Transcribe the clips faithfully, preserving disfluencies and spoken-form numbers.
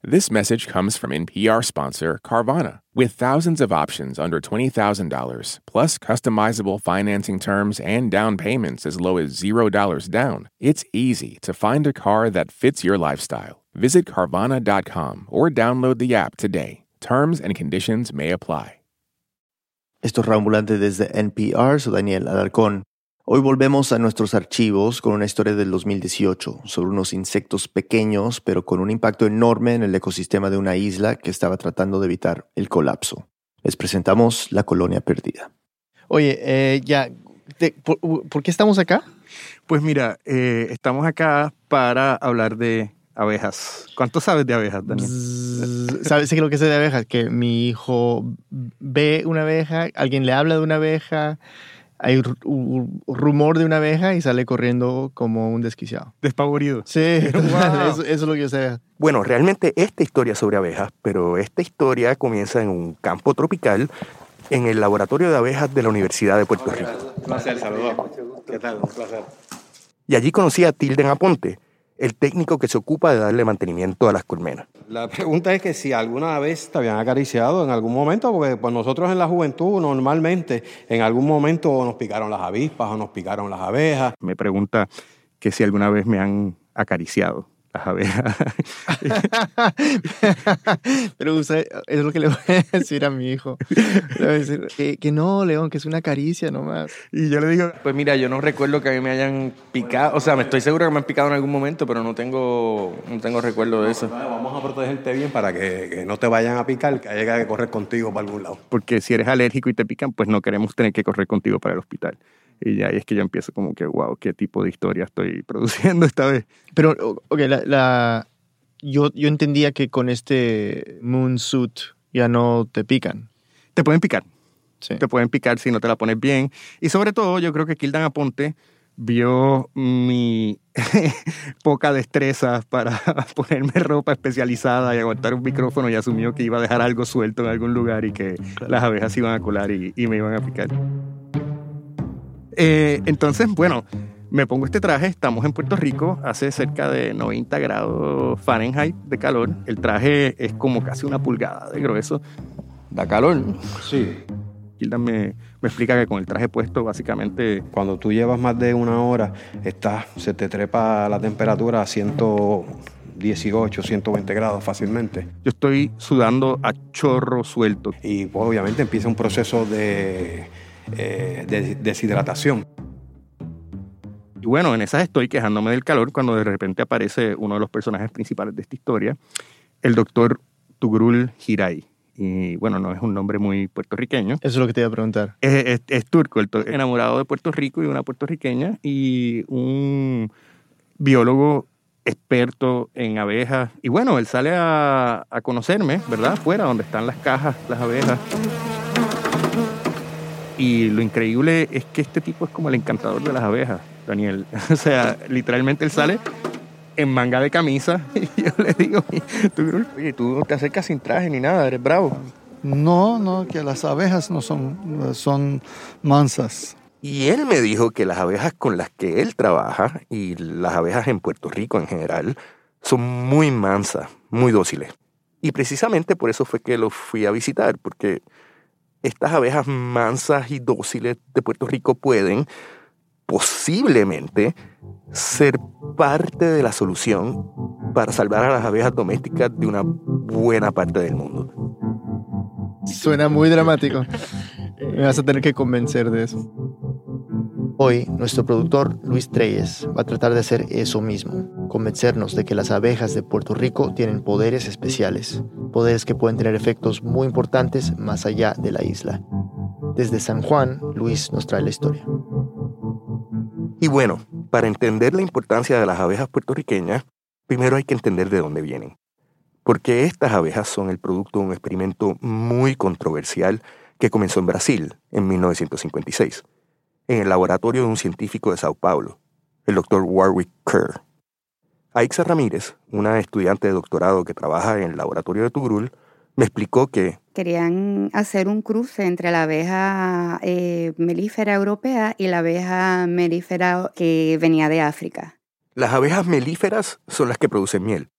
This message comes from N P R sponsor Carvana. With thousands of options under twenty thousand dollars, plus customizable financing terms and down payments as low as zero dollars down, it's easy to find a car that fits your lifestyle. Visit Carvana dot com or download the app today. Terms and conditions may apply. Esto es Rambulante desde N P R, soy Daniel Alarcón. Hoy volvemos a nuestros archivos con una historia del dos mil dieciocho sobre unos insectos pequeños pero con un impacto enorme en el ecosistema de una isla que estaba tratando de evitar el colapso. Les presentamos La Colonia Perdida. Oye, eh, ya, te, por, ¿por qué estamos acá? Pues mira, eh, estamos acá para hablar de abejas. ¿Cuánto sabes de abejas, Daniel? Bzz, ¿Sabes qué es lo que sé de abejas? Que mi hijo ve una abeja, alguien le habla de una abeja, hay un rumor de una abeja y sale corriendo como un desquiciado. Despavorido. Sí, Wow. eso, eso es lo que yo sé. Bueno, realmente esta historia es sobre abejas, pero esta historia comienza en un campo tropical en el laboratorio de abejas de la Universidad de Puerto Rico. Un placer, saludos. ¿Qué tal? Un placer. Y allí conocí a Tilden Aponte, el técnico que se ocupa de darle mantenimiento a las colmenas. La pregunta es que si alguna vez te habían acariciado en algún momento, porque pues nosotros en la juventud normalmente en algún momento nos picaron las avispas o nos picaron las abejas. Me pregunta que si alguna vez me han acariciado las abejas. Pero usted, eso es lo que le voy a decir a mi hijo. Le voy a decir que, que no, León, que es una caricia nomás. Y yo le digo, pues mira, yo no recuerdo que a mí me hayan picado, o sea, me estoy seguro que me han picado en algún momento, pero no tengo, no tengo recuerdo de eso. Vamos a protegerte bien para que, que no te vayan a picar, que haya que correr contigo para algún lado. porque si eres alérgico y te pican, pues no queremos tener que correr contigo para el hospital. Y ya ahí es que yo empiezo como que, wow, qué tipo de historia estoy produciendo esta vez. Pero, ok, la, la, yo, yo entendía que con este moon suit ya no te pican. Te pueden picar. Sí. Te pueden picar si no te la pones bien. Y sobre todo, yo creo que Kildan Aponte vio mi poca destreza para ponerme ropa especializada y aguantar un micrófono y asumió que iba a dejar algo suelto en algún lugar y que las abejas iban a colar y, y me iban a picar. Eh, entonces, bueno, me pongo este traje, estamos en Puerto Rico, hace cerca de noventa grados Fahrenheit de calor. El traje es como casi una pulgada de grueso. ¿Da calor? Sí. Kildan me, me explica que con el traje puesto, básicamente, Cuando tú llevas más de una hora, estás, se te trepa la temperatura a ciento dieciocho, ciento veinte grados fácilmente. yo estoy sudando a chorro suelto. Y pues obviamente empieza un proceso de, eh, de deshidratación. Y bueno, en esas estoy quejándome del calor cuando de repente aparece uno de los personajes principales de esta historia, el doctor Tugrul Hiray. Y bueno, no es un nombre muy puertorriqueño. Eso es lo que te iba a preguntar. Es, es, es turco, el to- enamorado de Puerto Rico y de una puertorriqueña y un biólogo experto en abejas. Y bueno, él sale a, a conocerme, ¿verdad? Afuera, donde están las cajas, las abejas. Y lo increíble es que este tipo es como el encantador de las abejas, Daniel. O sea, literalmente él sale en manga de camisa y yo le digo, tú, oye, tú no te acercas sin traje ni nada, eres bravo. No, no, que las abejas no son, son mansas. Y él me dijo que las abejas con las que él trabaja, y las abejas en Puerto Rico en general, son muy mansas, muy dóciles. Y precisamente por eso fue que los fui a visitar, porque estas abejas mansas y dóciles de Puerto Rico pueden posiblemente ser parte de la solución para salvar a las abejas domésticas de una buena parte del mundo. Suena muy dramático. Me vas a tener que convencer de eso. Hoy, nuestro productor Luis Treyes va a tratar de hacer eso mismo, convencernos de que las abejas de Puerto Rico tienen poderes especiales, poderes que pueden tener efectos muy importantes más allá de la isla. Desde San Juan, Luis nos trae la historia. Y bueno, para entender la importancia de las abejas puertorriqueñas, primero hay que entender de dónde vienen. Porque estas abejas son el producto de un experimento muy controversial que comenzó en Brasil en mil novecientos cincuenta y seis, en el laboratorio de un científico de Sao Paulo, el doctor Warwick Kerr. Aixa Ramírez, una estudiante de doctorado que trabaja en el laboratorio de Tugrul, me explicó que querían hacer un cruce entre la abeja eh, melífera europea y la abeja melífera que venía de África. las abejas melíferas son las que producen miel.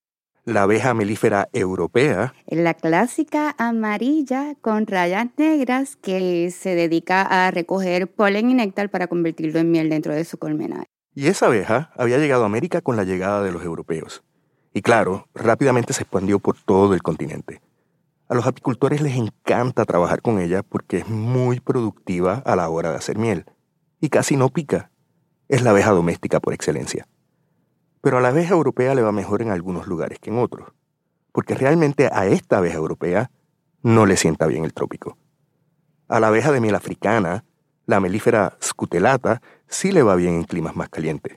La abeja melífera europea, La clásica amarilla con rayas negras que se dedica a recoger polen y néctar para convertirlo en miel dentro de su colmena. y esa abeja había llegado a América con la llegada de los europeos. Y claro, rápidamente se expandió por todo el continente. A los apicultores les encanta trabajar con ella porque es muy productiva a la hora de hacer miel. Y casi no pica. Es la abeja doméstica por excelencia. Pero a la abeja europea le va mejor en algunos lugares que en otros, porque realmente a esta abeja europea no le sienta bien el trópico. A la abeja de miel africana, la melífera scutellata, sí le va bien en climas más calientes.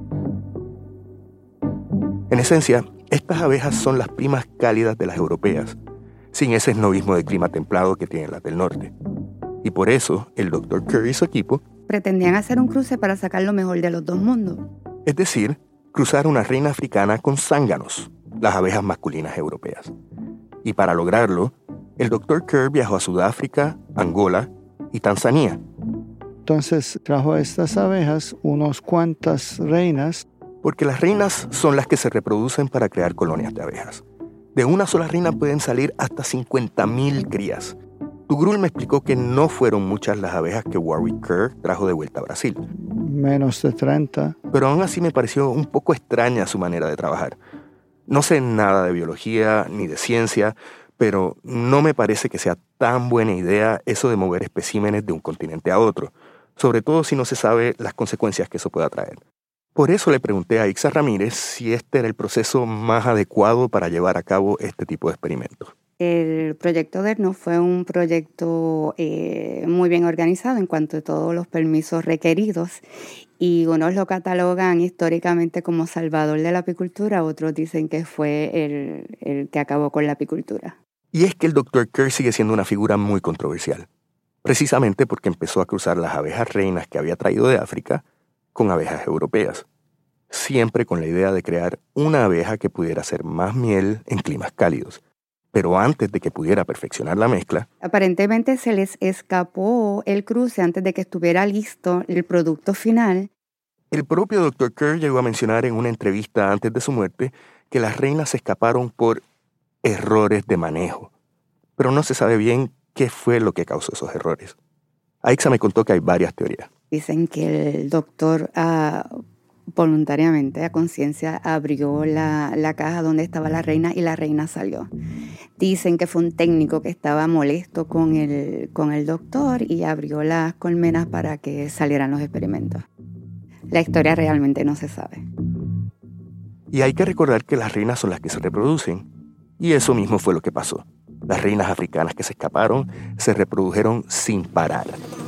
En esencia, estas abejas son las primas cálidas de las europeas, sin ese esnovismo de clima templado que tienen las del norte. Y por eso, el doctor Kerr y su equipo Pretendían hacer un cruce para sacar lo mejor de los dos mundos. es decir, cruzar una reina africana con zánganos, las abejas masculinas europeas. Y para lograrlo, el doctor Kerr viajó a Sudáfrica, Angola y Tanzania. Entonces trajo a estas abejas unos cuantas reinas. Porque las reinas son las que se reproducen para crear colonias de abejas. De una sola reina pueden salir hasta cincuenta mil crías. Tugrul me explicó que no fueron muchas las abejas que Warwick Kerr trajo de vuelta a Brasil. Menos de treinta. Pero aún así me pareció un poco extraña su manera de trabajar. No sé nada de biología ni de ciencia, pero no me parece que sea tan buena idea eso de mover especímenes de un continente a otro, sobre todo si no se sabe las consecuencias que eso pueda traer. Por eso le pregunté a Ixa Ramírez si este era el proceso más adecuado para llevar a cabo este tipo de experimentos. El proyecto DERNO fue un proyecto eh, muy bien organizado en cuanto a todos los permisos requeridos y unos lo catalogan históricamente como salvador de la apicultura, otros dicen que fue el, el que acabó con la apicultura. Y es que el doctor Kerr sigue siendo una figura muy controversial, precisamente porque empezó a cruzar las abejas reinas que había traído de África con abejas europeas, siempre con la idea de crear una abeja que pudiera hacer más miel en climas cálidos. Pero antes de que pudiera perfeccionar la mezcla, aparentemente se les escapó el cruce antes de que estuviera listo el producto final. El propio doctor Kerr llegó a mencionar en una entrevista antes de su muerte que las reinas se escaparon por errores de manejo. Pero no se sabe bien qué fue lo que causó esos errores. Aixa me contó que hay varias teorías. Dicen que el doctor uh, voluntariamente, a conciencia, abrió la, la caja donde estaba la reina y la reina salió. Dicen que fue un técnico que estaba molesto con el, con el doctor y abrió las colmenas para que salieran los experimentos. La historia realmente no se sabe. Y hay que recordar que las reinas son las que se reproducen. Y eso mismo fue lo que pasó. Las reinas africanas que se escaparon se reprodujeron sin parar.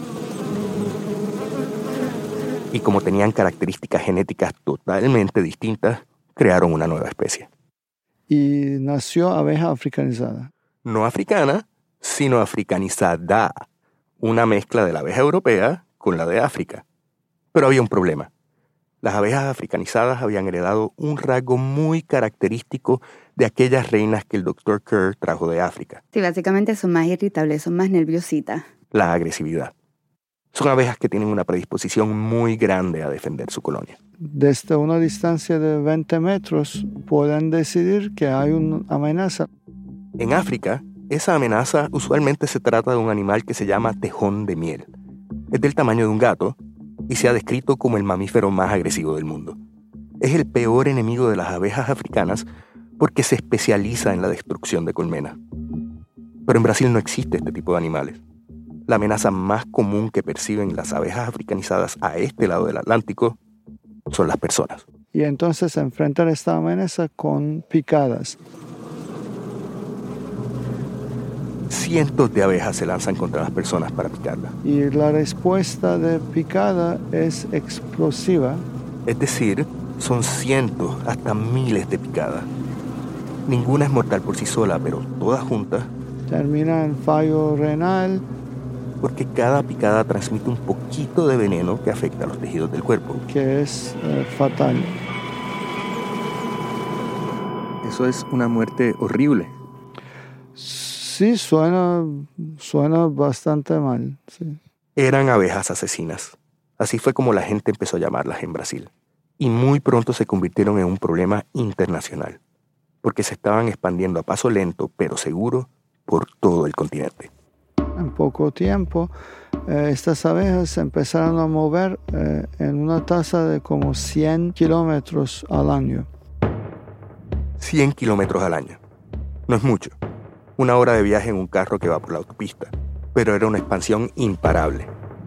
Y como tenían características genéticas totalmente distintas, crearon una nueva especie. Y nació abeja africanizada. No africana, sino africanizada. Una mezcla de la abeja europea con la de África. Pero había un problema. Las abejas africanizadas habían heredado un rasgo muy característico de aquellas reinas que el doctor Kerr trajo de África. Sí, básicamente son más irritables, son más nerviositas. La agresividad. Son abejas que tienen una predisposición muy grande a defender su colonia. Desde una distancia de veinte metros pueden decidir que hay una amenaza. En África, esa amenaza usualmente se trata de un animal que se llama tejón de miel. Es del tamaño de un gato y se ha descrito como el mamífero más agresivo del mundo. Es el peor enemigo de las abejas africanas porque se especializa en la destrucción de colmenas. Pero en Brasil no existe este tipo de animales. La amenaza más común que perciben las abejas africanizadas a este lado del Atlántico son las personas. Y entonces enfrentan esta amenaza con picadas. Cientos de abejas se lanzan contra las personas para picarlas. Y la respuesta de picada es explosiva. Es decir, son cientos hasta miles de picadas. Ninguna es mortal por sí sola, pero todas juntas termina en fallo renal. Porque cada picada transmite un poquito de veneno que afecta a los tejidos del cuerpo. Que es eh, fatal. Eso es una muerte horrible. Sí, suena, suena bastante mal. Sí. Eran abejas asesinas. Así fue como la gente empezó a llamarlas en Brasil. Y muy pronto se convirtieron en un problema internacional. porque se estaban expandiendo a paso lento pero seguro por todo el continente. En poco tiempo, eh, estas abejas se empezaron a mover eh, en una tasa de como cien kilómetros al año. cien kilómetros al año. No es mucho. Una hora de viaje en un carro que va por la autopista, pero era una expansión imparable.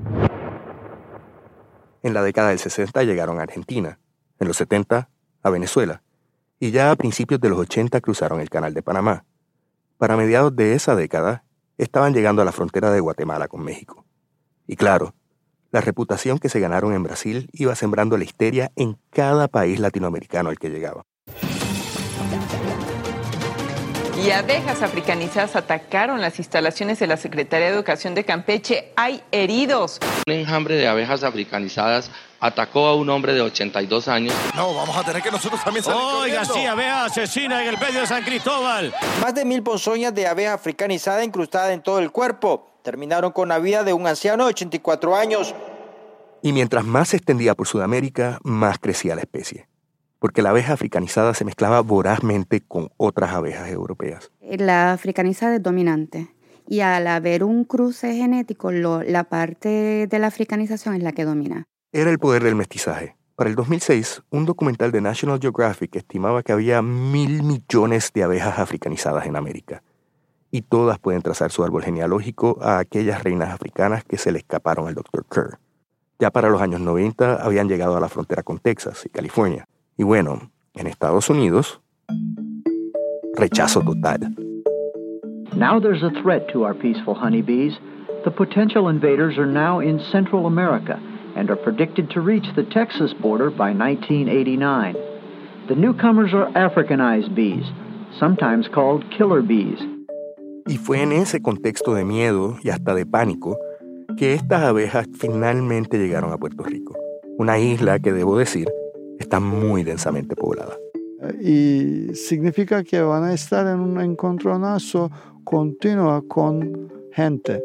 En la década del sesenta llegaron a Argentina, en los setenta a Venezuela, y ya a principios de los ochenta cruzaron el Canal de Panamá. Para mediados de esa década, estaban llegando a la frontera de Guatemala con México. Y claro, la reputación que se ganaron en Brasil iba sembrando la histeria en cada país latinoamericano al que llegaba. Y abejas africanizadas atacaron las instalaciones de la Secretaría de Educación de Campeche. Hay heridos. Un enjambre de abejas africanizadas atacó a un hombre de ochenta y dos años. No, vamos a tener que nosotros también salir Oiga, corriendo. sí, abeja asesina en el medio de San Cristóbal. Más de mil ponzoñas de abeja africanizada incrustada en todo el cuerpo terminaron con la vida de un anciano de ochenta y cuatro años. Y mientras más se extendía por Sudamérica, más crecía la especie, porque la abeja africanizada se mezclaba vorazmente con otras abejas europeas. La africanizada es dominante y al haber un cruce genético, lo, la parte de la africanización es la que domina. Era el poder del mestizaje. Para el dos mil seis, un documental de National Geographic estimaba que había mil millones de abejas africanizadas en América. Y todas pueden trazar su árbol genealógico a aquellas reinas africanas que se le escaparon al doctor Kerr. Ya para los años noventa habían llegado a la frontera con Texas y California. Y bueno, en Estados Unidos, rechazo total. Now there's a threat to our peaceful honeybees. The potential invaders are now in Central America and are predicted to reach the Texas border by nineteen eighty-nine. The newcomers are Africanized bees, sometimes called killer bees. Y fue en ese contexto de miedo y hasta de pánico que estas abejas finalmente llegaron a Puerto Rico, una isla que, debo decir, está muy densamente poblada. Y significa que van a estar en un encontronazo continuo con gente.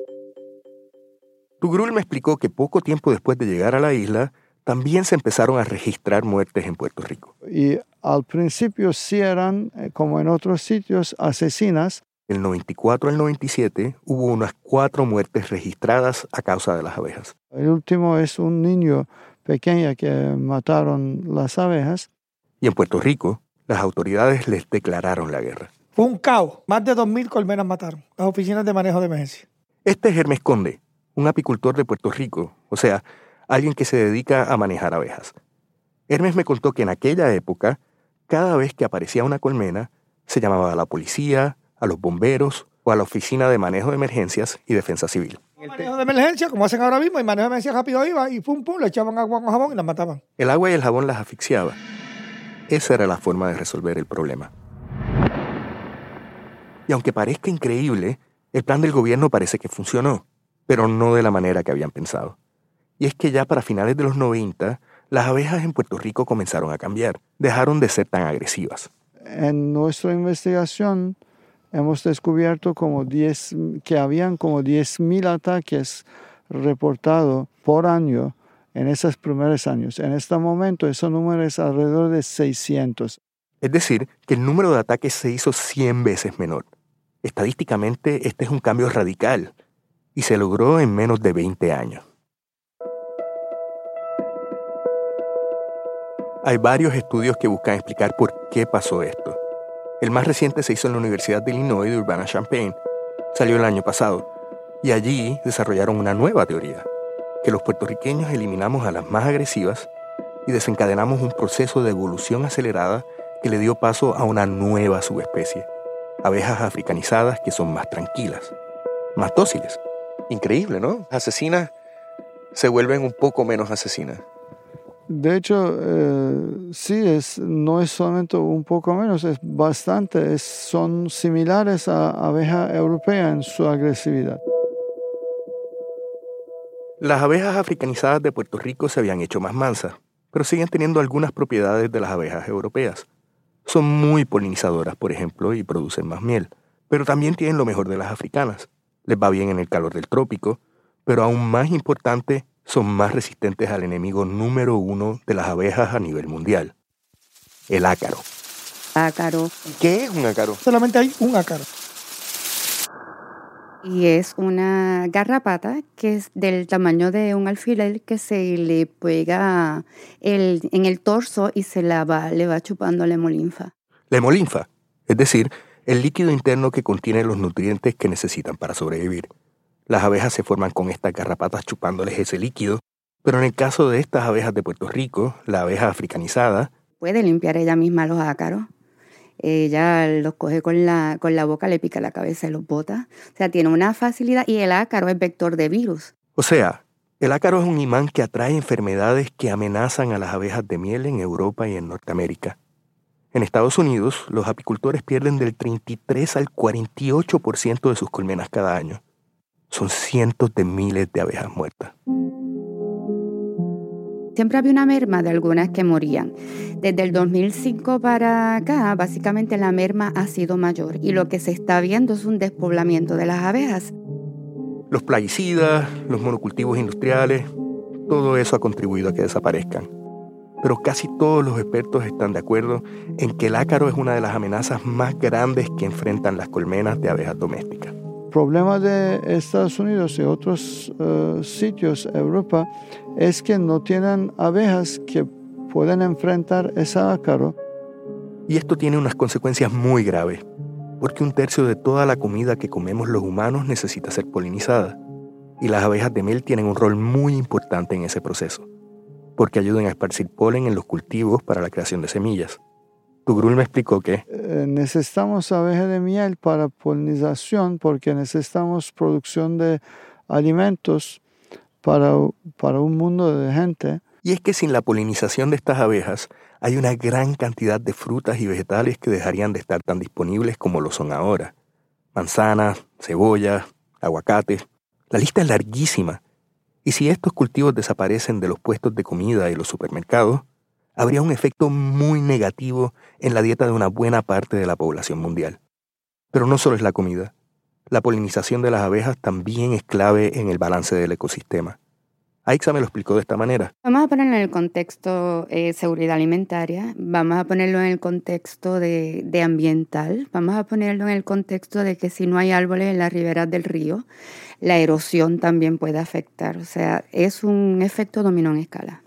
Tugrul me explicó que poco tiempo después de llegar a la isla, también se empezaron a registrar muertes en Puerto Rico. Y al principio sí eran, como en otros sitios, asesinas. Del noventa y cuatro al noventa y siete hubo unas cuatro muertes registradas a causa de las abejas. El último es un niño pequeño que mataron las abejas. Y en Puerto Rico, las autoridades les declararon la guerra. Fue un caos. Más de dos mil colmenas mataron las oficinas de manejo de emergencia. Este es Hermes Conde, un apicultor de Puerto Rico, o sea, alguien que se dedica a manejar abejas. Hermes me contó que en aquella época, cada vez que aparecía una colmena, se llamaba a la policía, a los bomberos o a la oficina de manejo de emergencias y defensa civil. El manejo de emergencia, como hacen ahora mismo, el manejo de emergencia rápido iba y pum pum, le echaban agua con jabón y las mataban. El agua y el jabón las asfixiaba. Esa era la forma de resolver el problema. Y aunque parezca increíble, el plan del gobierno parece que funcionó, pero no de la manera que habían pensado. Y es que ya para finales de los noventa, las abejas en Puerto Rico comenzaron a cambiar. Dejaron de ser tan agresivas. En nuestra investigación hemos descubierto como diez, que habían como diez mil ataques reportados por año en esos primeros años. En este momento, ese número es alrededor de seiscientos. Es decir, que el número de ataques se hizo cien veces menor. Estadísticamente, este es un cambio radical y se logró en menos de veinte años. Hay varios estudios que buscan explicar por qué pasó esto. El más reciente se hizo en la Universidad de Illinois de Urbana-Champaign. Salió el año pasado. Y allí desarrollaron una nueva teoría, que los puertorriqueños eliminamos a las más agresivas y desencadenamos un proceso de evolución acelerada que le dio paso a una nueva subespecie. Abejas africanizadas que son más tranquilas, más dóciles. Increíble, ¿no? Asesinas se vuelven un poco menos asesinas. De hecho, eh, sí, es, no es solamente un poco menos, es bastante. Es, son similares a abeja europea en su agresividad. Las abejas africanizadas de Puerto Rico se habían hecho más mansas, pero siguen teniendo algunas propiedades de las abejas europeas. Son muy polinizadoras, por ejemplo, y producen más miel, pero también tienen lo mejor de las africanas. Les va bien en el calor del trópico, pero aún más importante, son más resistentes al enemigo número uno de las abejas a nivel mundial, el ácaro. ácaro. ¿Qué es un ácaro? Solamente hay un ácaro. Y es una garrapata que es del tamaño de un alfiler que se le pega el, en el torso y se la va, le va chupando la hemolinfa. La hemolinfa, es decir, el líquido interno que contiene los nutrientes que necesitan para sobrevivir. Las abejas se forman con estas garrapatas chupándoles ese líquido, pero en el caso de estas abejas de Puerto Rico, la abeja africanizada puede limpiar ella misma los ácaros. Ella los coge con la, con la boca, le pica la cabeza y los bota. O sea, tiene una facilidad y el ácaro es vector de virus. O sea, el ácaro es un imán que atrae enfermedades que amenazan a las abejas de miel en Europa y en Norteamérica. En Estados Unidos, los apicultores pierden del treinta y tres al cuarenta y ocho por ciento de sus colmenas cada año. Son cientos de miles de abejas muertas. Siempre había una merma de algunas que morían. Desde el dos mil cinco para acá, básicamente la merma ha sido mayor y lo que se está viendo es un despoblamiento de las abejas. Los plaguicidas, los monocultivos industriales, todo eso ha contribuido a que desaparezcan. Pero casi todos los expertos están de acuerdo en que el ácaro es una de las amenazas más grandes que enfrentan las colmenas de abejas domésticas. El problema de Estados Unidos y otros uh, sitios, Europa, es que no tienen abejas que pueden enfrentar ese ácaro. Y esto tiene unas consecuencias muy graves, porque un tercio de toda la comida que comemos los humanos necesita ser polinizada, y las abejas de miel tienen un rol muy importante en ese proceso, porque ayudan a esparcir polen en los cultivos para la creación de semillas. Tugrul me explicó que eh, necesitamos abejas de miel para polinización porque necesitamos producción de alimentos para, para un mundo de gente. Y es que sin la polinización de estas abejas hay una gran cantidad de frutas y vegetales que dejarían de estar tan disponibles como lo son ahora. Manzanas, cebollas, aguacates. La lista es larguísima. Y si estos cultivos desaparecen de los puestos de comida y los supermercados, habría un efecto muy negativo en la dieta de una buena parte de la población mundial. Pero no solo es la comida. La polinización de las abejas también es clave en el balance del ecosistema. Aixa me lo explicó de esta manera. Vamos a ponerlo en el contexto de eh, seguridad alimentaria, vamos a ponerlo en el contexto de, de ambiental, vamos a ponerlo en el contexto de que si no hay árboles en las riberas del río, la erosión también puede afectar. O sea, es un efecto dominó en escala.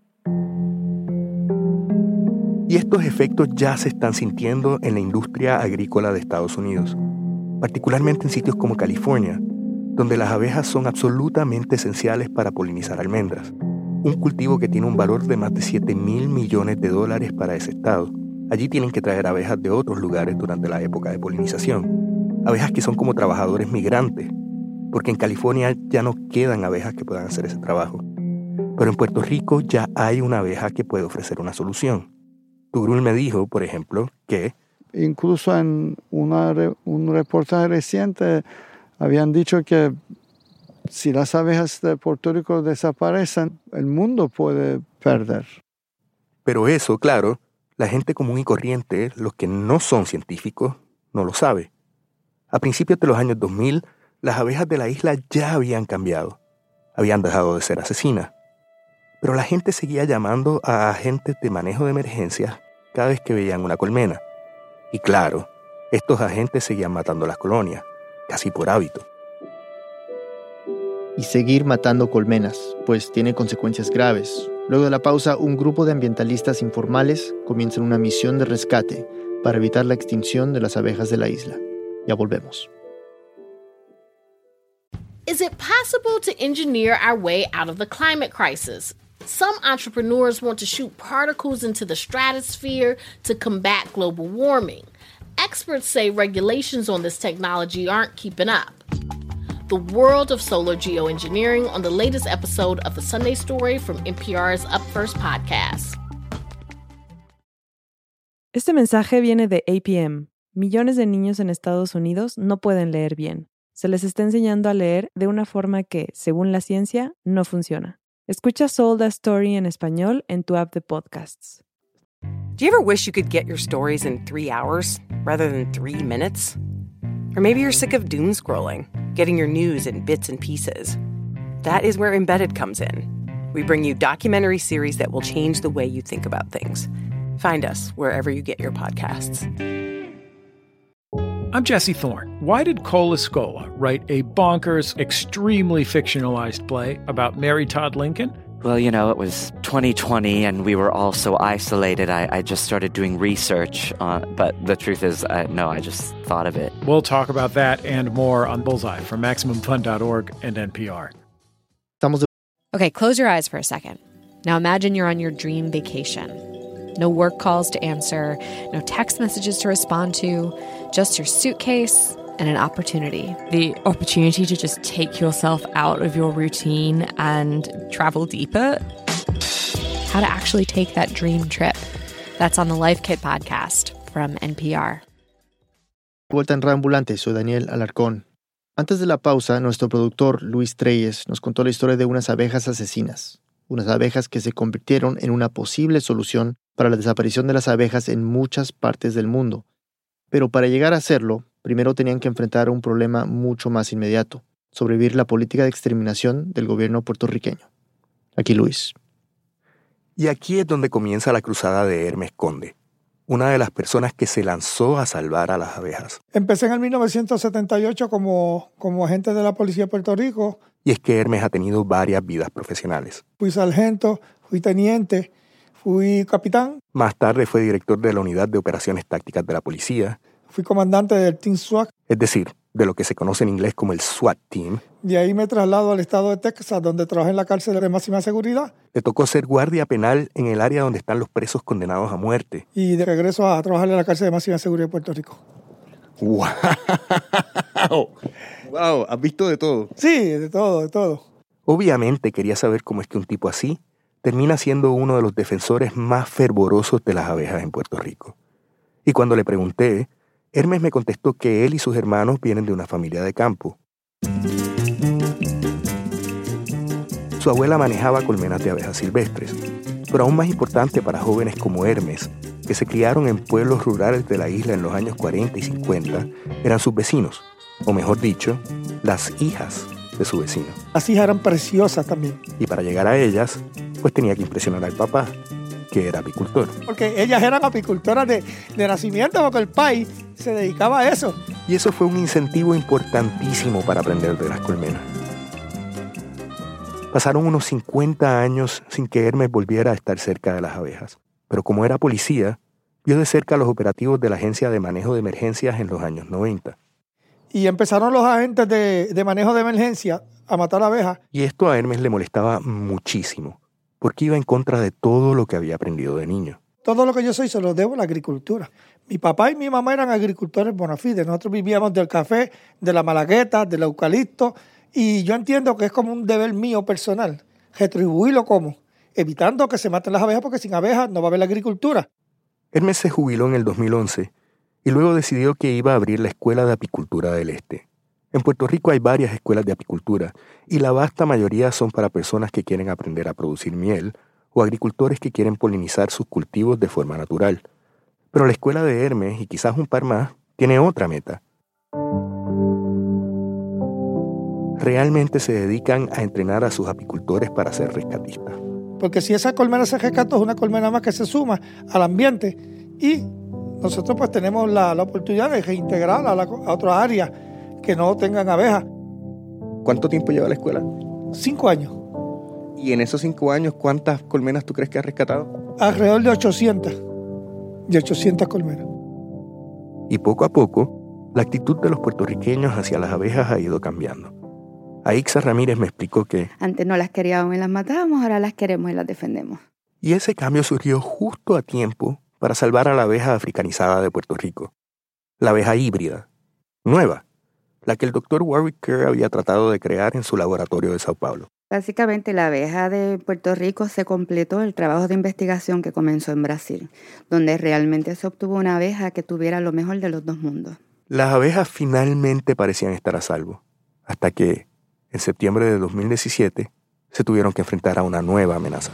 Y estos efectos ya se están sintiendo en la industria agrícola de Estados Unidos, particularmente en sitios como California, donde las abejas son absolutamente esenciales para polinizar almendras, un cultivo que tiene un valor de más de siete mil millones de dólares para ese estado. Allí tienen que traer abejas de otros lugares durante la época de polinización, abejas que son como trabajadores migrantes, porque en California ya no quedan abejas que puedan hacer ese trabajo. Pero en Puerto Rico ya hay una abeja que puede ofrecer una solución. Tugrul me dijo, por ejemplo, que incluso en una, un reportaje reciente habían dicho que si las abejas de Puerto Rico desaparecen, el mundo puede perder. Pero eso, claro, la gente común y corriente, los que no son científicos, no lo sabe. A principios de los años dos mil, las abejas de la isla ya habían cambiado. Habían dejado de ser asesinas. Pero la gente seguía llamando a agentes de manejo de emergencias cada vez que veían una colmena. Y claro, estos agentes seguían matando las colonias, casi por hábito. Y seguir matando colmenas, pues tiene consecuencias graves. Luego de la pausa, un grupo de ambientalistas informales comienzan una misión de rescate para evitar la extinción de las abejas de la isla. Ya volvemos. Is it possible to engineer our way out of the climate crisis? Some entrepreneurs want to shoot particles into the stratosphere to combat global warming. Experts say regulations on this technology aren't keeping up. The world of solar geoengineering on the latest episode of The Sunday Story from N P R's Up First podcast. Este mensaje viene de A P M. Millones de niños en Estados Unidos no pueden leer bien. Se les está enseñando a leer de una forma que, según la ciencia, no funciona. Escucha Sold a Story en español en tu app de podcasts. Do you ever wish you could get your stories in three hours rather than three minutes? Or maybe you're sick of doom scrolling, getting your news in bits and pieces. That is where Embedded comes in. We bring you documentary series that will change the way you think about things. Find us wherever you get your podcasts. I'm Jesse Thorne. Why did Cole Escola write a bonkers, extremely fictionalized play about Mary Todd Lincoln? Well, you know, it was twenty twenty and we were all so isolated. I, I just started doing research. Uh, but the truth is, I, no, I just thought of it. We'll talk about that and more on Bullseye from Maximum Fun dot org and N P R. Okay, close your eyes for a second. Now imagine you're on your dream vacation. No work calls to answer, no text messages to respond to, just your suitcase and an opportunity. The opportunity to just take yourself out of your routine and travel deeper. How to actually take that dream trip. That's on the Life Kit podcast from N P R. Vuelta en Reambulante, soy Daniel Alarcón. Antes de la pausa, nuestro productor Luis Treyes nos contó la historia de unas abejas asesinas. Unas abejas que se convirtieron en una posible solución para la desaparición de las abejas en muchas partes del mundo. Pero para llegar a hacerlo, primero tenían que enfrentar un problema mucho más inmediato: sobrevivir la política de exterminación del gobierno puertorriqueño. Aquí Luis. Y aquí es donde comienza la cruzada de Hermes Conde, una de las personas que se lanzó a salvar a las abejas. Empecé en el mil novecientos setenta y ocho como, como agente de la Policía de Puerto Rico. Y es que Hermes ha tenido varias vidas profesionales. Fui sargento, fui teniente, fui capitán. Más tarde fue director de la Unidad de Operaciones Tácticas de la Policía. Fui comandante del Team SWAT. Es decir, de lo que se conoce en inglés como el SWAT Team. De ahí me traslado al estado de Texas, donde trabajé en la cárcel de máxima seguridad. Le tocó ser guardia penal en el área donde están los presos condenados a muerte. Y de regreso a trabajar en la cárcel de máxima seguridad de Puerto Rico. ¡Wow! ¡Wow! ¿Has visto de todo? Sí, de todo, de todo. Obviamente quería saber cómo es que un tipo así termina siendo uno de los defensores más fervorosos de las abejas en Puerto Rico. Y cuando le pregunté, Hermes me contestó que él y sus hermanos vienen de una familia de campo. Su abuela manejaba colmenas de abejas silvestres, pero aún más importante para jóvenes como Hermes, que se criaron en pueblos rurales de la isla en los años cuarenta y cincuenta, eran sus vecinos, o mejor dicho, las hijas de su vecino. Las hijas eran preciosas también. Y para llegar a ellas, pues tenía que impresionar al papá, que era apicultor. Porque ellas eran apicultoras de, de nacimiento, porque el país se dedicaba a eso. Y eso fue un incentivo importantísimo para aprender de las colmenas. Pasaron unos cincuenta años sin que Hermes volviera a estar cerca de las abejas. Pero como era policía, vio de cerca los operativos de la Agencia de Manejo de Emergencias en los años noventa. Y empezaron los agentes de, de manejo de emergencia a matar abejas. Y esto a Hermes le molestaba muchísimo, porque iba en contra de todo lo que había aprendido de niño. Todo lo que yo soy se lo debo a la agricultura. Mi papá y mi mamá eran agricultores bona fide. Nosotros vivíamos del café, de la malagueta, del eucalipto. Y yo entiendo que es como un deber mío personal, retribuirlo como, evitando que se maten las abejas, porque sin abejas no va a haber la agricultura. Hermes se jubiló en el dos mil once y luego decidió que iba a abrir la Escuela de Apicultura del Este. En Puerto Rico hay varias escuelas de apicultura y la vasta mayoría son para personas que quieren aprender a producir miel o agricultores que quieren polinizar sus cultivos de forma natural. Pero la escuela de Hermes, y quizás un par más, tiene otra meta. Realmente se dedican a entrenar a sus apicultores para ser rescatistas. Porque si esa colmena se rescata, es una colmena más que se suma al ambiente y nosotros pues tenemos la, la oportunidad de reintegrarla a, la, a otras áreas que no tengan abejas. ¿Cuánto tiempo lleva la escuela? Cinco años. ¿Y en esos cinco años cuántas colmenas tú crees que has rescatado? Alrededor de ochocientas. De ochocientas colmenas. Y poco a poco, la actitud de los puertorriqueños hacia las abejas ha ido cambiando. Aixa Ramírez me explicó que antes no las queríamos y las matábamos, ahora las queremos y las defendemos. Y ese cambio surgió justo a tiempo para salvar a la abeja africanizada de Puerto Rico. La abeja híbrida, nueva, la que el doctor Warwick Kerr había tratado de crear en su laboratorio de Sao Paulo. Básicamente la abeja de Puerto Rico se completó el trabajo de investigación que comenzó en Brasil, donde realmente se obtuvo una abeja que tuviera lo mejor de los dos mundos. Las abejas finalmente parecían estar a salvo, hasta que en septiembre de dos mil diecisiete, se tuvieron que enfrentar a una nueva amenaza.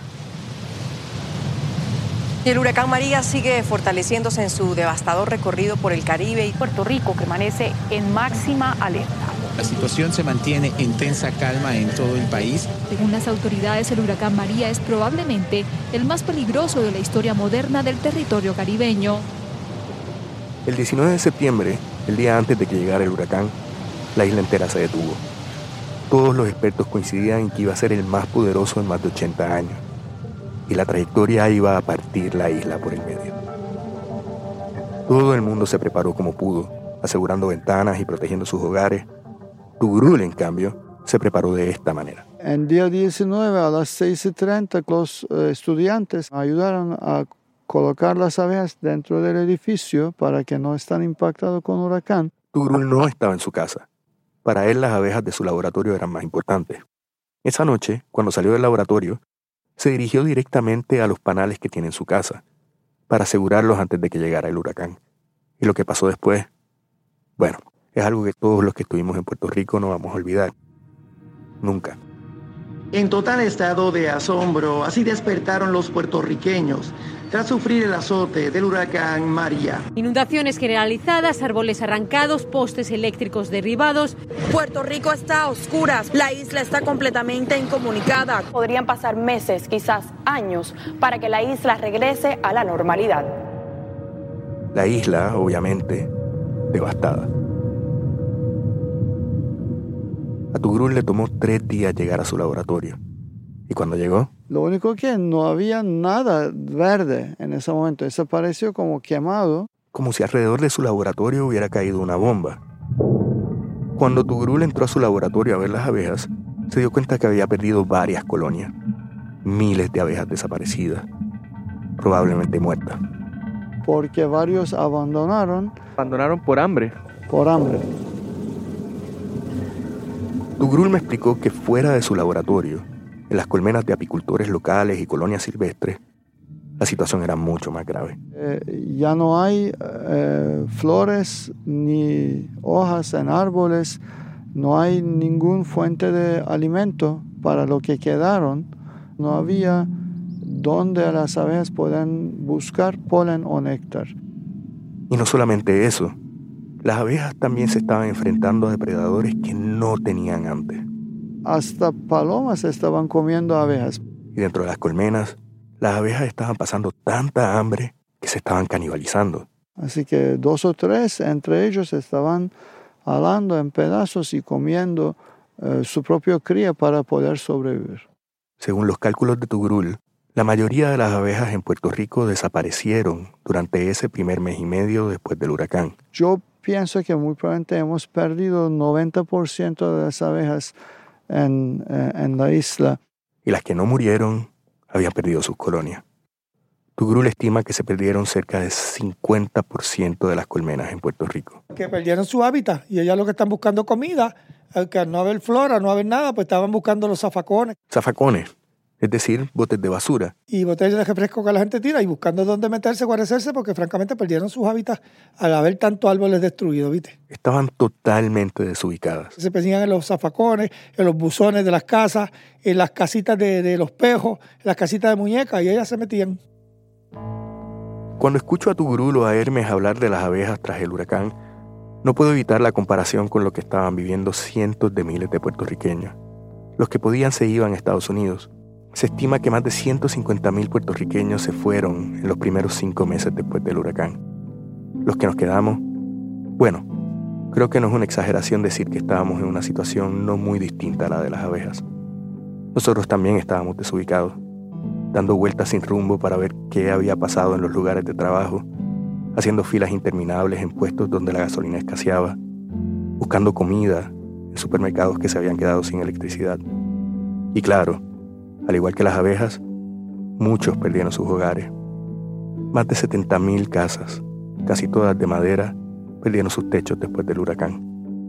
El huracán María sigue fortaleciéndose en su devastador recorrido por el Caribe y Puerto Rico permanece en máxima alerta. La situación se mantiene en tensa calma en todo el país. Según las autoridades, el huracán María es probablemente el más peligroso de la historia moderna del territorio caribeño. El diecinueve de septiembre, el día antes de que llegara el huracán, la isla entera se detuvo. Todos los expertos coincidían en que iba a ser el más poderoso en más de ochenta años. Y la trayectoria iba a partir la isla por el medio. Todo el mundo se preparó como pudo, asegurando ventanas y protegiendo sus hogares. Tugrul, en cambio, se preparó de esta manera. En día diecinueve a las seis y treinta los eh, estudiantes ayudaron a colocar las abejas dentro del edificio para que no estén impactados con huracán. Tugrul no estaba en su casa. Para él las abejas de su laboratorio eran más importantes. Esa noche, cuando salió del laboratorio, se dirigió directamente a los panales que tiene en su casa, para asegurarlos antes de que llegara el huracán. Y lo que pasó después, bueno, es algo que todos los que estuvimos en Puerto Rico no vamos a olvidar. Nunca. En total estado de asombro, así despertaron los puertorriqueños tras sufrir el azote del huracán María. Inundaciones generalizadas, árboles arrancados, postes eléctricos derribados. Puerto Rico está a oscuras, la isla está completamente incomunicada. Podrían pasar meses, quizás años, para que la isla regrese a la normalidad. La isla, obviamente, devastada. A Tugrul le tomó tres días llegar a su laboratorio. ¿Y cuando llegó? Lo único que no había nada verde en ese momento. Eso pareció como quemado. Como si alrededor de su laboratorio hubiera caído una bomba. Cuando Tugrul entró a su laboratorio a ver las abejas, se dio cuenta que había perdido varias colonias. Miles de abejas desaparecidas. Probablemente muertas. Porque varios abandonaron. Abandonaron por hambre. Por hambre. Tugrul me explicó que fuera de su laboratorio, en las colmenas de apicultores locales y colonias silvestres, la situación era mucho más grave. Eh, ya no hay eh, flores ni hojas en árboles, no hay ninguna fuente de alimento para lo que quedaron. No había donde las abejas puedan buscar polen o néctar. Y no solamente eso. Las abejas también se estaban enfrentando a depredadores que no tenían antes. Hasta palomas estaban comiendo abejas. Y dentro de las colmenas, las abejas estaban pasando tanta hambre que se estaban canibalizando. Así que dos o tres entre ellos estaban alando en pedazos y comiendo eh, su propio cría para poder sobrevivir. Según los cálculos de Tugrul, la mayoría de las abejas en Puerto Rico desaparecieron durante ese primer mes y medio después del huracán. Yo pienso que muy probablemente hemos perdido noventa por ciento de las abejas en, eh, en la isla. Y las que no murieron habían perdido sus colonias. Tugrul estima que se perdieron cerca de cincuenta por ciento de las colmenas en Puerto Rico. Que perdieron su hábitat y ellas lo que están buscando comida, que al no haber flora, no haber nada, pues estaban buscando los zafacones. Zafacones, es decir, botes de basura. Y botellas de refresco que la gente tira y buscando dónde meterse, guarecerse, porque francamente perdieron sus hábitats al haber tantos árboles destruidos, ¿viste? Estaban totalmente desubicadas. Se perdían en los zafacones, en los buzones de las casas, en las casitas de, de los pejos, en las casitas de muñecas, y ellas se metían. Cuando escucho a Tugrul o a Hermes hablar de las abejas tras el huracán, no puedo evitar la comparación con lo que estaban viviendo cientos de miles de puertorriqueños. Los que podían se iban a Estados Unidos. Se estima que más de ciento cincuenta mil puertorriqueños se fueron en los primeros cinco meses después del huracán. Los que nos quedamos, bueno, creo que no es una exageración decir que estábamos en una situación no muy distinta a la de las abejas. Nosotros también estábamos desubicados, dando vueltas sin rumbo para ver qué había pasado en los lugares de trabajo, haciendo filas interminables en puestos donde la gasolina escaseaba, buscando comida en supermercados que se habían quedado sin electricidad. Y claro, al igual que las abejas, muchos perdieron sus hogares. Más de setenta mil casas, casi todas de madera, perdieron sus techos después del huracán.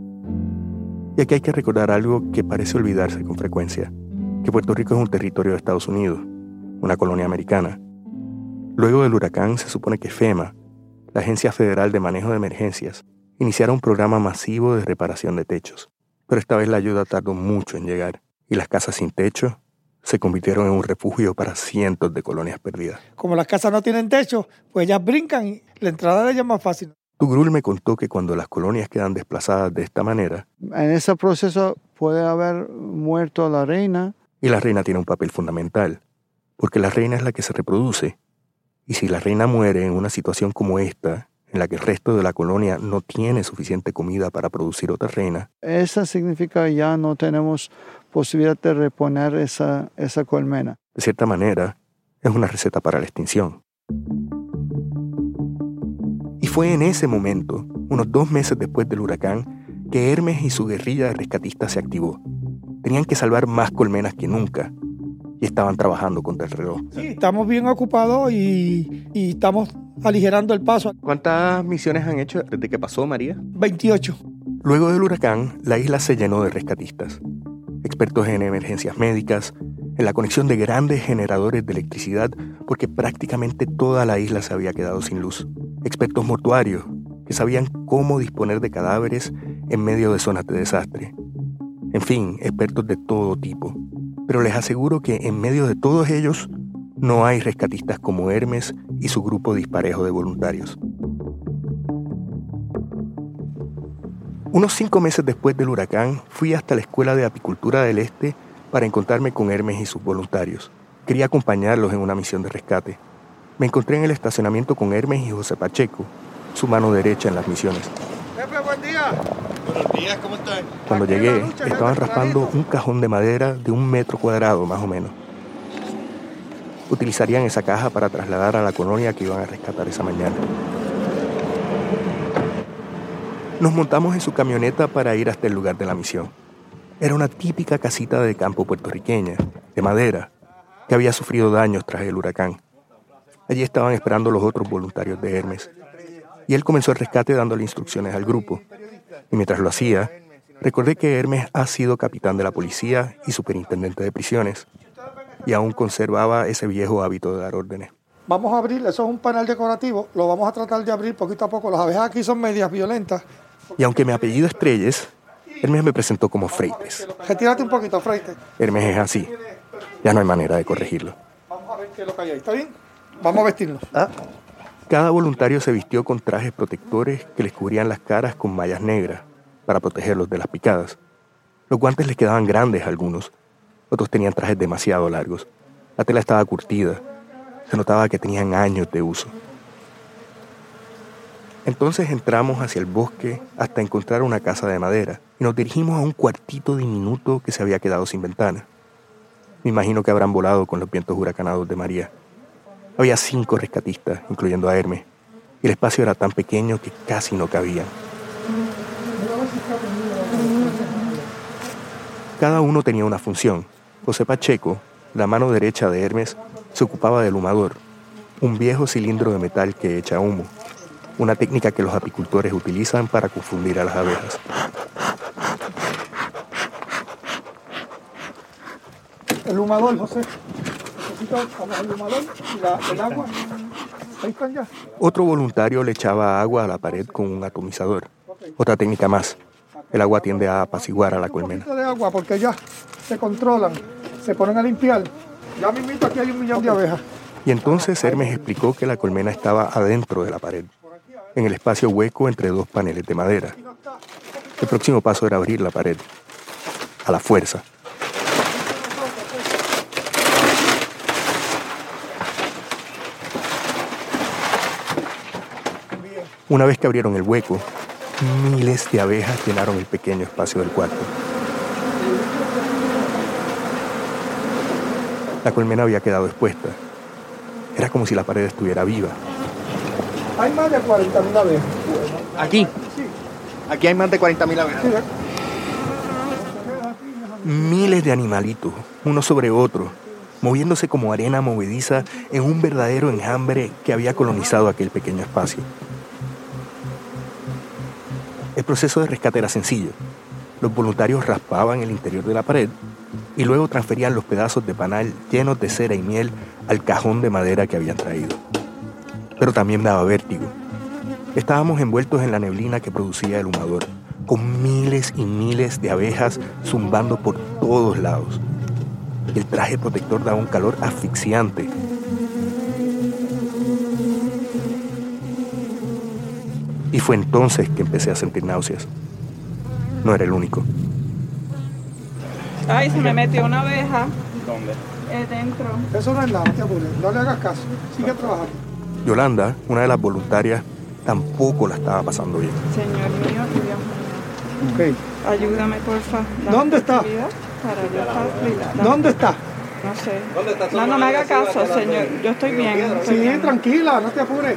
Y aquí hay que recordar algo que parece olvidarse con frecuencia, que Puerto Rico es un territorio de Estados Unidos, una colonia americana. Luego del huracán se supone que FEMA, la Agencia Federal de Manejo de Emergencias, iniciara un programa masivo de reparación de techos. Pero esta vez la ayuda tardó mucho en llegar, y las casas sin techo se convirtieron en un refugio para cientos de colonias perdidas. Como las casas no tienen techo, pues ellas brincan y la entrada de ellas es más fácil. Tugrul me contó que cuando las colonias quedan desplazadas de esta manera, en ese proceso puede haber muerto la reina. Y la reina tiene un papel fundamental, porque la reina es la que se reproduce. Y si la reina muere en una situación como esta, en la que el resto de la colonia no tiene suficiente comida para producir otra reina, eso significa que ya no tenemos posibilidad de reponer esa, esa colmena. De cierta manera, es una receta para la extinción. Y fue en ese momento, unos dos meses después del huracán, que Hermes y su guerrilla de rescatistas se activó. Tenían que salvar más colmenas que nunca y estaban trabajando contra el reloj. Sí, estamos bien ocupados y, y estamos aligerando el paso. ¿Cuántas misiones han hecho desde que pasó María? veintiocho. Luego del huracán, la isla se llenó de rescatistas. Expertos en emergencias médicas, en la conexión de grandes generadores de electricidad, porque prácticamente toda la isla se había quedado sin luz. Expertos mortuarios, que sabían cómo disponer de cadáveres en medio de zonas de desastre. En fin, expertos de todo tipo. Pero les aseguro que en medio de todos ellos no hay rescatistas como Hermes y su grupo disparejo de voluntarios. Unos cinco meses después del huracán, fui hasta la Escuela de Apicultura del Este para encontrarme con Hermes y sus voluntarios. Quería acompañarlos en una misión de rescate. Me encontré en el estacionamiento con Hermes y José Pacheco, su mano derecha en las misiones. Jefe, buen día. Buenos días, ¿cómo estás? Cuando llegué, estaban raspando un cajón de madera de un metro cuadrado, más o menos. Utilizarían esa caja para trasladar a la colonia que iban a rescatar esa mañana. Nos montamos en su camioneta para ir hasta el lugar de la misión. Era una típica casita de campo puertorriqueña, de madera, que había sufrido daños tras el huracán. Allí estaban esperando los otros voluntarios de Hermes. Y él comenzó el rescate dándole instrucciones al grupo. Y mientras lo hacía, recordé que Hermes ha sido capitán de la policía y superintendente de prisiones, y aún conservaba ese viejo hábito de dar órdenes. Vamos a abrir, eso es un panel decorativo, lo vamos a tratar de abrir poquito a poco. Las abejas aquí son medias violentas. Y aunque mi apellido es Treyes, Hermes me presentó como Freites. Retírate un poquito, Freites. Hermes es así. Ya no hay manera de corregirlo. Vamos a ver qué es lo que hay ahí, ¿está bien? Vamos a vestirnos. ¿Ah? Cada voluntario se vistió con trajes protectores que les cubrían las caras con mallas negras para protegerlos de las picadas. Los guantes les quedaban grandes a algunos. Otros tenían trajes demasiado largos. La tela estaba curtida. Se notaba que tenían años de uso. Entonces entramos hacia el bosque hasta encontrar una casa de madera y nos dirigimos a un cuartito diminuto que se había quedado sin ventana. Me imagino que habrán volado con los vientos huracanados de María. Había cinco rescatistas, incluyendo a Hermes, y el espacio era tan pequeño que casi no cabían. Cada uno tenía una función. José Pacheco, la mano derecha de Hermes, se ocupaba del humador, un viejo cilindro de metal que echa humo, una técnica que los apicultores utilizan para confundir a las abejas. El humador, José. Necesito el humador y la, el agua. Ahí están ya. Otro voluntario le echaba agua a la pared con un atomizador. Otra técnica más. El agua tiende a apaciguar a la colmena. Un poquito de agua porque ya se controlan, se ponen a limpiar. Ya mismito aquí hay un millón de abejas. Y entonces Hermes explicó que la colmena estaba adentro de la pared, en el espacio hueco entre dos paneles de madera. El próximo paso era abrir la pared, a la fuerza. Una vez que abrieron el hueco, miles de abejas llenaron el pequeño espacio del cuarto. La colmena había quedado expuesta. Era como si la pared estuviera viva. Hay más de cuarenta mil abejas. ¿Aquí? Sí. Aquí hay más de cuarenta mil abejas. Sí. Miles de animalitos, uno sobre otro, moviéndose como arena movediza en un verdadero enjambre que había colonizado aquel pequeño espacio. El proceso de rescate era sencillo. Los voluntarios raspaban el interior de la pared y luego transferían los pedazos de panal llenos de cera y miel al cajón de madera que habían traído. Pero también daba vértigo. Estábamos envueltos en la neblina que producía el humador, con miles y miles de abejas zumbando por todos lados. El traje protector daba un calor asfixiante. Y fue entonces que empecé a sentir náuseas. No era el único. Ay, se me metió una abeja. ¿Dónde? Eh, dentro. Eso no es nada, no te apures. No le hagas caso. Sigue trabajando. Yolanda, una de las voluntarias, tampoco la estaba pasando bien. Señor mío y Dios mío. Ok. Ayúdame, porfa. ¿Dónde está? Para yo estar tranquila. ¿Dónde está? No sé. ¿Dónde está? No, no me haga caso, señor. Yo estoy bien. Estoy Sí, bien. tranquila, no te apures.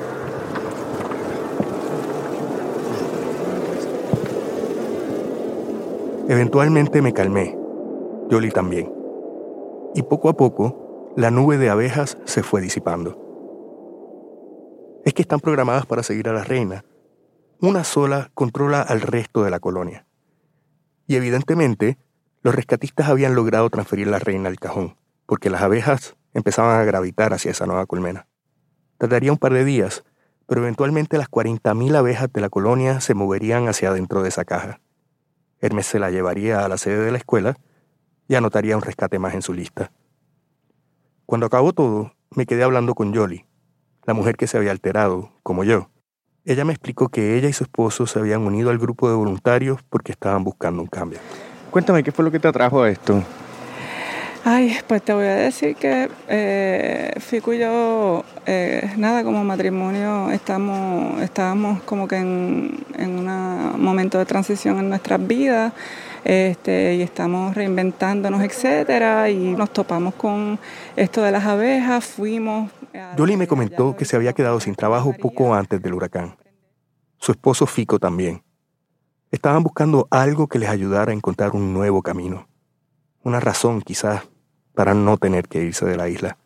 Eventualmente me calmé. Yoli también. Y poco a poco, la nube de abejas se fue disipando. Es que están programadas para seguir a la reina. Una sola controla al resto de la colonia. Y evidentemente, los rescatistas habían logrado transferir la reina al cajón, porque las abejas empezaban a gravitar hacia esa nueva colmena. Tardaría un par de días, pero eventualmente las cuarenta mil abejas de la colonia se moverían hacia adentro de esa caja. Hermes se la llevaría a la sede de la escuela y anotaría un rescate más en su lista. Cuando acabó todo, me quedé hablando con Yoli, la mujer que se había alterado, como yo. Ella me explicó que ella y su esposo se habían unido al grupo de voluntarios porque estaban buscando un cambio. Cuéntame, ¿qué fue lo que te atrajo a esto? Ay, pues te voy a decir que eh, Fico y yo, eh, nada, como matrimonio, estamos, estábamos como que en, en un momento de transición en nuestras vidas, este, y estamos reinventándonos, etcétera, y nos topamos con esto de las abejas, fuimos... Yoli me comentó que se había quedado sin trabajo poco antes del huracán. Su esposo Fico también. Estaban buscando algo que les ayudara a encontrar un nuevo camino. Una razón, quizás, para no tener que irse de la isla.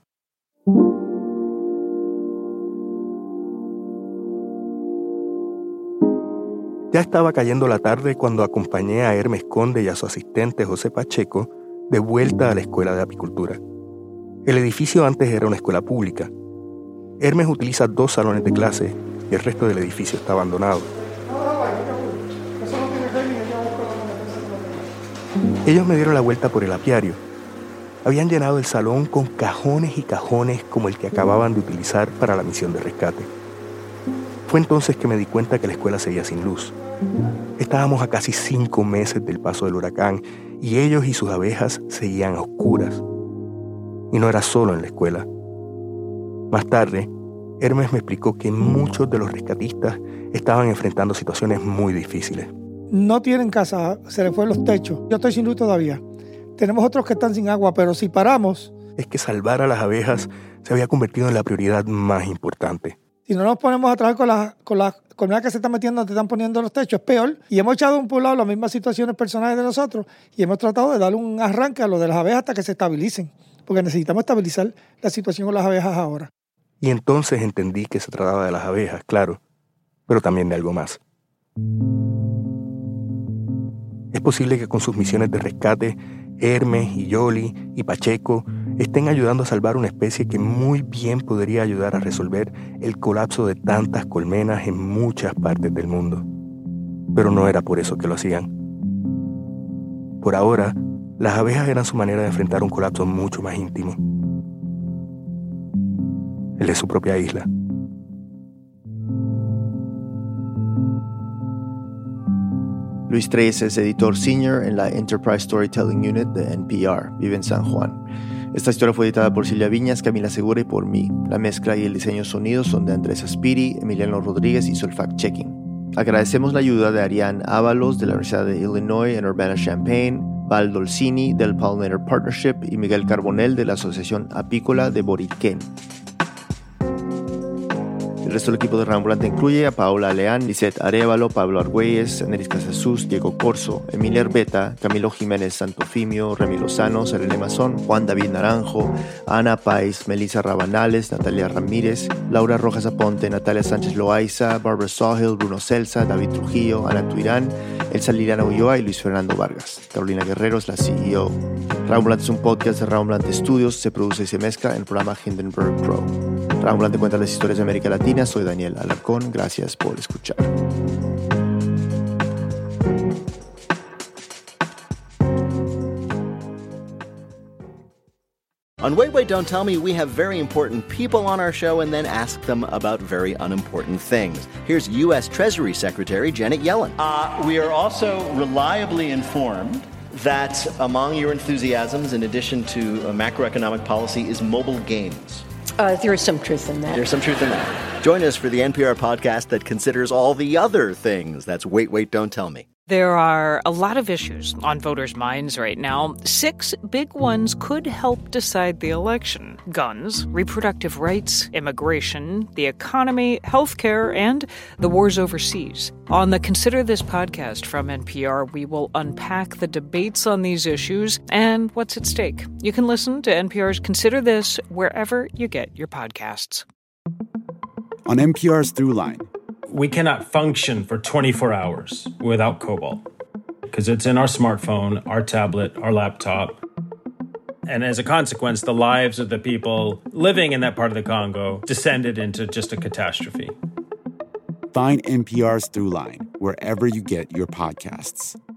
Ya estaba cayendo la tarde cuando acompañé a Hermes Conde y a su asistente José Pacheco de vuelta a la escuela de apicultura. El edificio antes era una escuela pública. Hermes utiliza dos salones de clase y el resto del edificio está abandonado. Ellos me dieron la vuelta por el apiario. Habían llenado el salón con cajones y cajones como el que acababan de utilizar para la misión de rescate. Fue entonces que me di cuenta que la escuela seguía sin luz. Estábamos a casi cinco meses del paso del huracán y ellos y sus abejas seguían a oscuras. Y no era solo en la escuela. Más tarde, Hermes me explicó que muchos de los rescatistas estaban enfrentando situaciones muy difíciles. No tienen casa, se les fue los techos. Yo estoy sin luz todavía. Tenemos otros que están sin agua, pero si paramos... Es que salvar a las abejas se había convertido en la prioridad más importante. Si no nos ponemos a trabajar con las con la colmenas que se están metiendo, te están poniendo los techos, es peor. Y hemos echado un por lado las mismas situaciones personales de nosotros y hemos tratado de darle un arranque a lo de las abejas hasta que se estabilicen, porque necesitamos estabilizar la situación con las abejas ahora. Y entonces entendí que se trataba de las abejas, claro, pero también de algo más. Es posible que con sus misiones de rescate, Hermes y Yoli y Pacheco estén ayudando a salvar una especie que muy bien podría ayudar a resolver el colapso de tantas colmenas en muchas partes del mundo. Pero no era por eso que lo hacían. Por ahora, las abejas eran su manera de enfrentar un colapso mucho más íntimo. El de su propia isla. Luis Treyes es editor senior en la Enterprise Storytelling Unit de N P R. Vive en San Juan. Esta historia fue editada por Silvia Viñas, Camila Segura y por mí. La mezcla y el diseño sonido son de Andrés Aspiri, Emiliano Rodríguez y el fact-checking. Agradecemos la ayuda de Ariane Ábalos de la Universidad de Illinois en Urbana-Champaign, Val Dolcini del Pollinator Partnership y Miguel Carbonell de la Asociación Apícola de Boriquén. El resto del equipo de Rambulante incluye a Paola Leán, Lisette Arévalo, Pablo Argüelles, Neris Casasus, Diego Corso, Emilia Herbeta, Camilo Jiménez Santofimio, Remy Lozano, Serene Mazón, Juan David Naranjo, Ana Páez, Melissa Rabanales, Natalia Ramírez, Laura Rojas Aponte, Natalia Sánchez Loaiza, Barbara Sawhill, Bruno Celsa, David Trujillo, Ana Tuirán, Elsa Liliana Ulloa y Luis Fernando Vargas. Carolina Guerrero es la C E O. Rambulante es un podcast de Rambulante Studios, se produce y se mezcla en el programa Hindenburg Pro. Rambulante cuenta las historias de América Latina. Soy Daniel Alarcón, gracias por escuchar. On Wait, Wait, Don't Tell Me, we have very important people on our show and then ask them about very unimportant things. Here's U S Treasury Secretary Janet Yellen. Uh, we are also reliably informed that among your enthusiasms, in addition to uh, macroeconomic policy, is mobile games. Uh, there is some truth in that. There's some truth in that. Join us for the N P R podcast that considers all the other things. That's Wait, Wait, Don't Tell Me. There are a lot of issues on voters' minds right now. Six big ones could help decide the election: guns, reproductive rights, immigration, the economy, healthcare, and the wars overseas. On the Consider This podcast from N P R, we will unpack the debates on these issues and what's at stake. You can listen to N P R's Consider This wherever you get your podcasts. On N P R's Throughline. We cannot function for twenty-four hours without cobalt because it's in our smartphone, our tablet, our laptop. And as a consequence, the lives of the people living in that part of the Congo descended into just a catastrophe. Find N P R's Throughline wherever you get your podcasts.